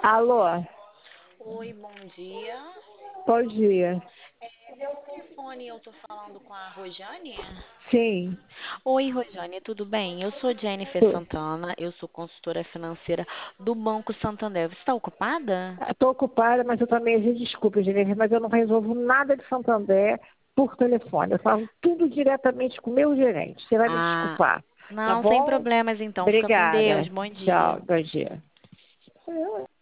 Alô, Oi, bom dia. bom dia. Esse telefone eu tô falando com a Rojane? Sim, Oi, Rojane, tudo bem? Eu sou Jennifer tô, Santana, eu sou consultora financeira do Banco Santander. Você está ocupada? tô ocupada, mas eu também, desculpa, Jennifer, mas eu não resolvo nada de Santander por telefone. Eu falo tudo diretamente com o meu gerente. Você vai me Ah, desculpar, tá não, sem bom? problemas então. Fica com Deus. Obrigada. Bom Tchau, dia. bom dia.